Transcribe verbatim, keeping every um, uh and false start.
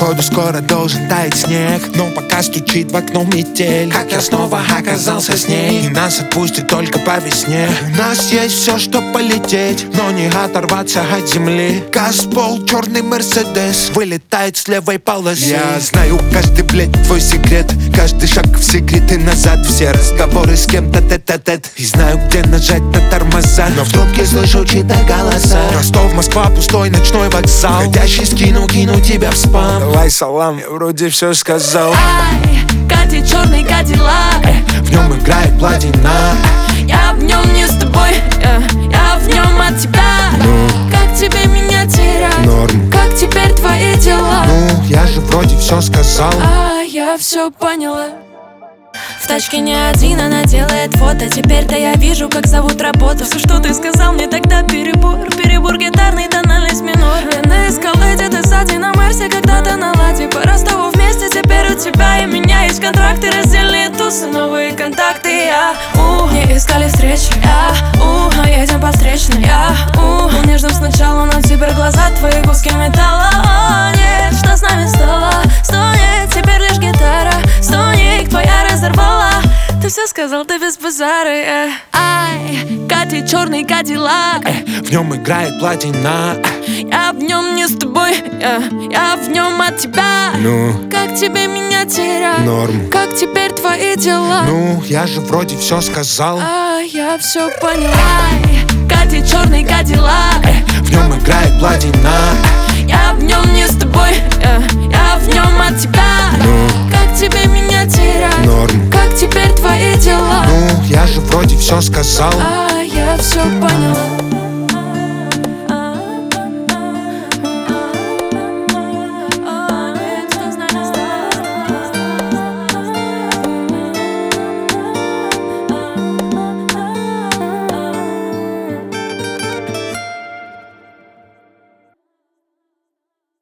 Походу скоро должен таять снег, но пока стучит в окно метель. Как я снова оказался с ней, и нас отпустит только по весне. У нас есть все, чтоб полететь, но не оторваться от земли. Газпол, черный Мерседес, вылетает с левой полосы. Я знаю каждый, блядь, твой секрет, каждый шаг в секрет и назад. Все разговоры с кем-то тет-а-тет, и знаю, где нажать на тормоза, но в трубке слышу чьи-то голоса. Ростов, Москва, пустой ночной вокзал. Ходящий скину, кину тебя в спам. Давай салам, я вроде все сказал. Ай, Катя, черный кадиллак, в нем играет платина. я в нем не с тобой, я, я в нем от тебя. Ну, Как тебе меня терять? норм. Как теперь твои дела? Ну, я же вроде все сказал. А я все поняла. В тачке не один, она делает фото. Теперь-то я вижу, как зовут работу. Все, что ты сказал мне тогда, перебор. Перебор гитарный, тональность минор. Я на эскалейте, ты сзади на Мерсе, когда-то на ладе. По Ростову вместе, теперь у тебя и меня есть контракты, раздельные тусы, новые контакты. Я, у, не искали встречи, я, у, но едем по встречной. Я, у, был нежным сначала, но теперь глаза твои куски металла. О, нет, что с нами стало? Стонет, теперь лишь гитара. Стоник твоя разорвала. Ты все сказал, ты без базара, э. Ай, Катя, черный кадиллак, В нем играет платина. я в нем не с тобой, я, я в нем от тебя. Ну, Как тебе меня терять? норм. Как теперь твои дела? Ну, я же вроде все сказал. А я все поняла. Ай, Катя, черный кадиллак, В нем играет платина. я в нем не с тобой, я, я в нем от тебя. Ну, Как тебе меня терять? норм. Как теперь твои дела? Ну, я же вроде все сказал. А я все поняла.